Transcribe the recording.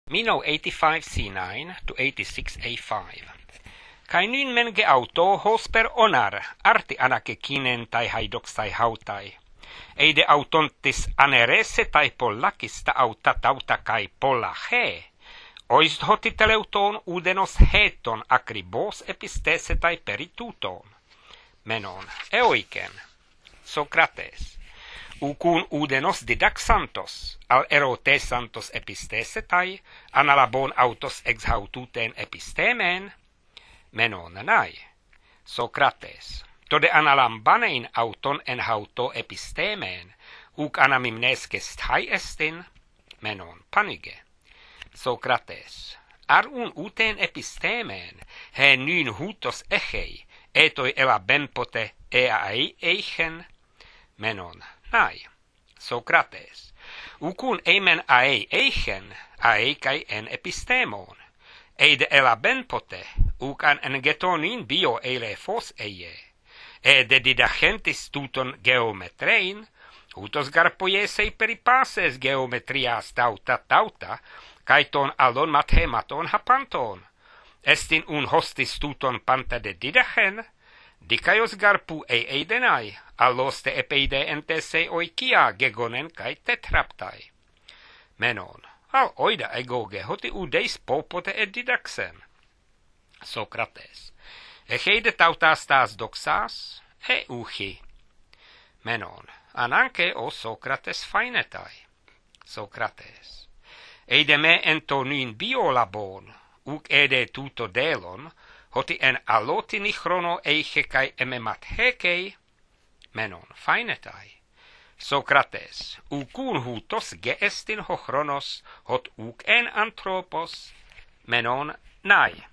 Mino 85c9 to 86a5. Kai nyn menge auto hosper onar, arti anake kinen tai haidoksai hautai. Eide autontis anerese tai pollakista autatauta kai polla he. Oist hotiteleuton udenos heton akribos epistese tai perituton. Menon, eoiken. Sokrates. Ukun udenos didaxantos, al erote santos epistese tai, analabon autos exhaututen epistemen. Menon nai. Sokrates. Tode analambanein auton en hauto epistemen, uk anamimneskest hai estin. Menon panige. Sokrates. Arun uten epistemen, he nyn hutos echei, etoi ela benpote eai eichen. Menon nai. Sokrates. Ukun eimen aei eichen, aei kai en epistemon. Eide ela benpote, ukan en getonin bio eile fos eie. De didagentis tuton geometrein, hutos garpoiesei peripases geometrias tauta, kaiton alon mathematon hapanton. Estin un hostis tuton panta de didachen, dikaios garpu eidenai, alloste epeide entese oikia gegonen kai tetraptai. Menon, al oida egoge hoti udeis popote et didaxen. Sokrates. Echeide tautastas doxas, uchi. Menon, ananke o Sokrates fainetai. Sokrates. Eide me entonyn biolabon, uk ede tuto delon, hoti en alotini chrono eiche kai ememat hekei. Menon, fainetai. Sokrates. Ukun hutos geestin ho chronos, hot uk en anthropos. Menon, nai.